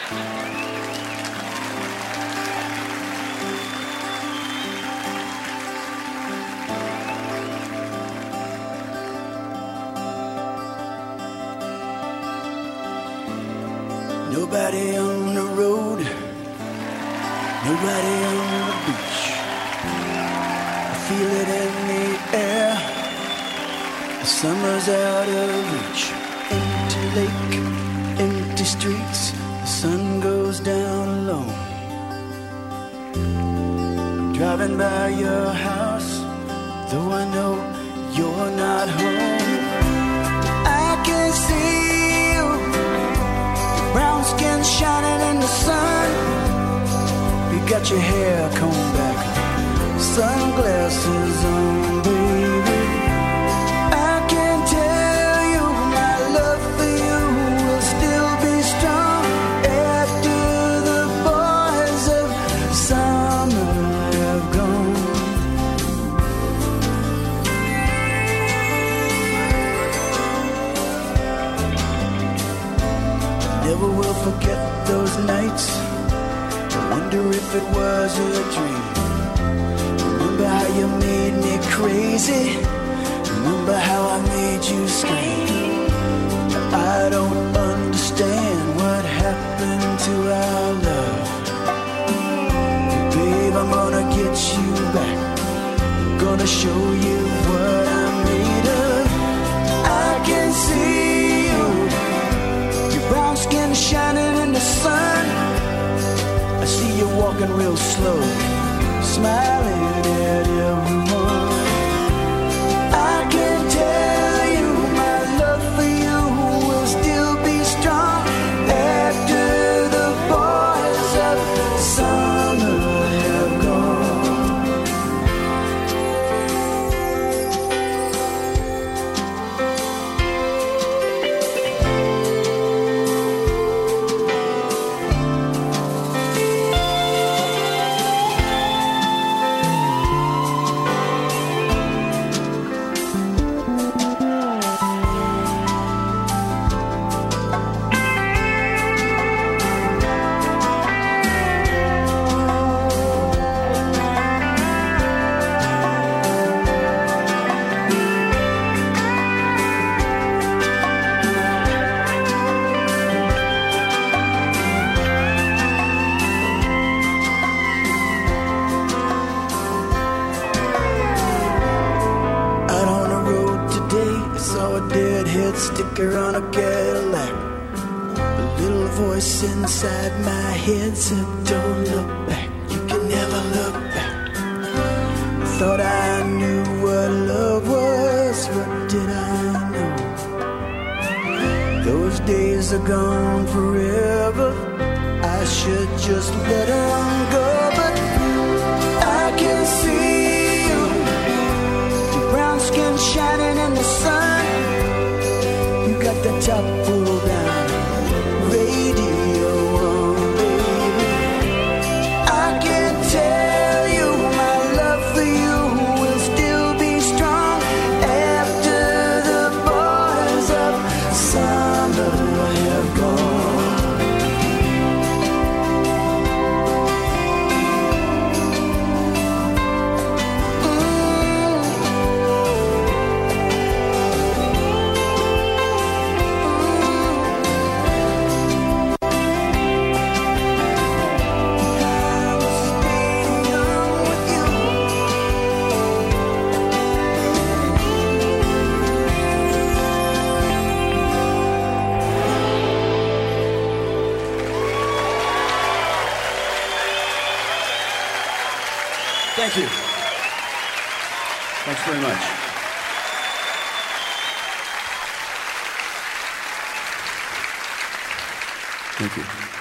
Nobody on the road, nobody on the beach. I feel it in the air, the summer's out of reach. Empty lake, empty streets, the sun goes down alone. Driving by your house, though I know you're not home. I can see brown skin shining in the sun. You got your hair combed back, sunglasses on, baby. I can tell you my love for you will still be strong after the boys of summer have gone. Never will forget those nights. I wonder if it was a dream. Remember how you made me crazy. Remember how I made you scream. I don't understand what happened to our love. But babe, I'm gonna get you back. I'm gonna show you what I'm made of. I can see brown skin shining in the sun. I see you walking real slow, smiling at everyone. I can tell you my love for you will still be strong after the boys of summer have gone. Sticker on a Cadillac. A little voice inside my head said, don't look back, you can never look back. Thought I knew what love was, what did I know? Those days are gone forever, I should just let them go. But I can see you, your brown skin shining in the sun. Got the top pulled down, radio on, baby. I can tell you my love for you will still be strong after the boys of summer have gone. Thank you. Thanks very much. Thank you.